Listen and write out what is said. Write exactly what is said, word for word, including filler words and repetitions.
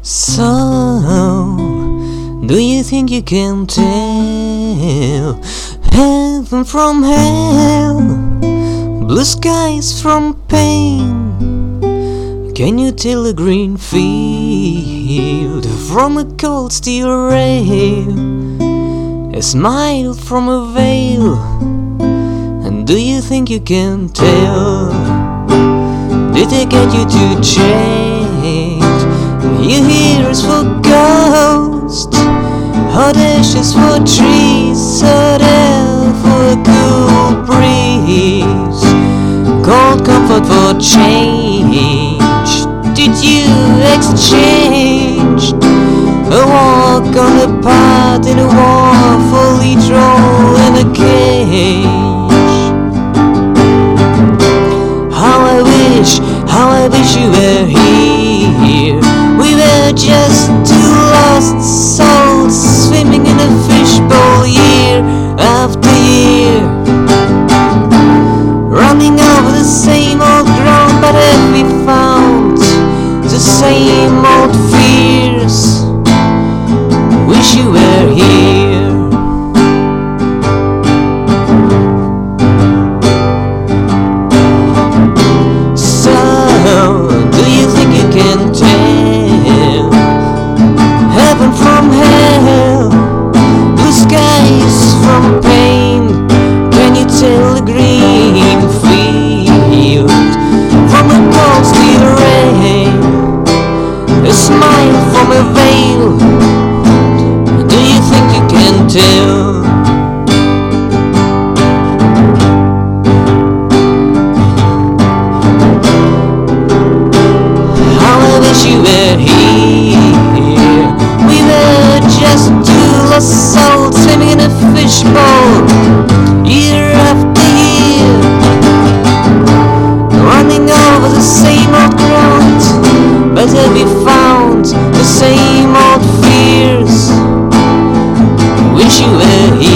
So, do you think you can tell heaven from hell, blue skies from pain? Can you tell a green field from a cold steel rail, a smile from a veil? And do you think you can tell? Did they get you to change your heroes for ghosts, hot ashes for trees, hot air for a cool breeze, cold comfort for change? Did you exchange a walk on the path in a war for each roll in a cage? How I wish, how I wish you were here. We were just two lost souls swimming in a fishbowl year after year, running over the same old ground, but have we found the same old fears? Wish you were here. So, do you think you can tell heaven from hell, blue skies from pain? Can you tell the green field from a cold steel rail, a smile from a veil? Do you think you can tell? How I wish you were here. We were just two lost souls swimming in a fishbowl year after year, running over the same old ground, but have we found the same old fears? Wish you were here.